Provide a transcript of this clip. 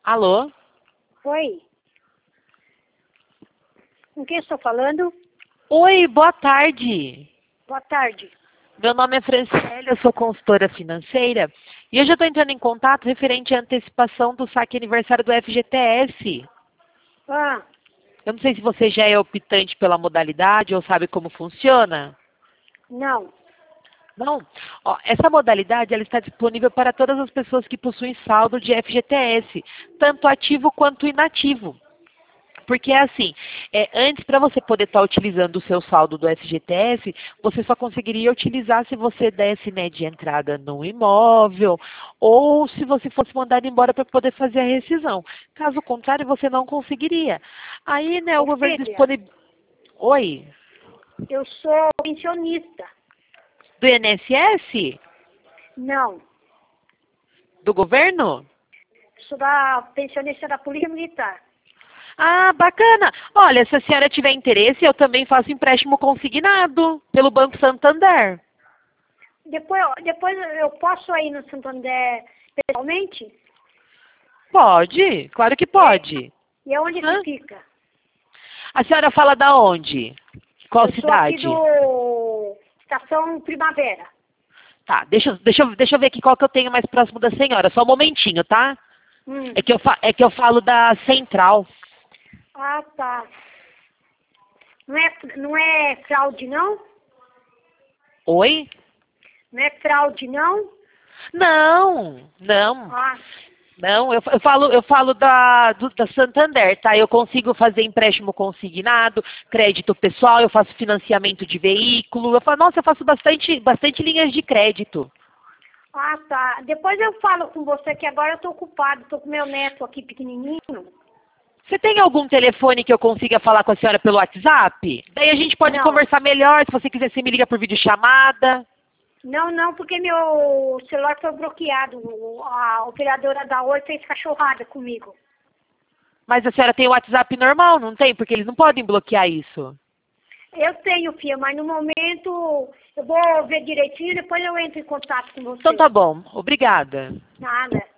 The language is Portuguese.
Alô? Oi. Com quem estou falando? Oi, boa tarde. Boa tarde. Meu nome é Franciele, eu sou consultora financeira e hoje eu estou entrando em contato referente à antecipação do saque aniversário do FGTS. Ah, Eu não sei se você já é optante pela modalidade ou sabe como funciona. não. Não? Ó, essa modalidade ela está disponível para todas as pessoas que possuem saldo de FGTS, tanto ativo quanto inativo. Porque é assim, antes para você poder estar utilizando o seu saldo do FGTS, você só conseguiria utilizar se você desse, né, de entrada no imóvel ou se você fosse mandado embora para poder fazer a rescisão. Caso contrário, você não conseguiria. Aí, né, o Ô, governo filha, disponibiliza... Oi? eu sou pensionista. Do INSS? Não. Do governo? Sou da pensionista da Polícia Militar. Ah, bacana. Olha, se a senhora tiver interesse, eu também faço empréstimo consignado pelo Banco Santander. Depois eu posso ir no Santander pessoalmente? Pode, claro que pode. E aonde que Hã? fica? A senhora fala da onde? Qual Eu sou aqui cidade? do Estação Primavera. Tá, deixa eu ver aqui qual que eu tenho mais próximo da senhora. Só um momentinho, tá? Hum. É que eu falo da Central. Ah, tá. Não é fraude, não? Oi? Não é fraude, não? Não, não. Ah, Não, eu falo da Santander, tá? Eu consigo fazer empréstimo consignado, crédito pessoal, eu faço financiamento de veículo. Nossa, eu faço bastante linhas de crédito. ah, tá. Depois eu falo com você que agora eu tô ocupado. Tô com meu neto aqui pequenininho. Você tem algum telefone que eu consiga falar com a senhora pelo WhatsApp? Daí a gente pode Não. conversar melhor. Se você quiser, você me liga por videochamada. Não, porque meu celular foi bloqueado. A operadora da Oi fez cachorrada comigo. Mas a senhora tem o WhatsApp normal, não tem? Porque eles não podem bloquear isso. Eu tenho, filha, mas no momento eu vou ver direitinho e depois eu entro em contato com Então você. tá bom. Obrigada. Nada.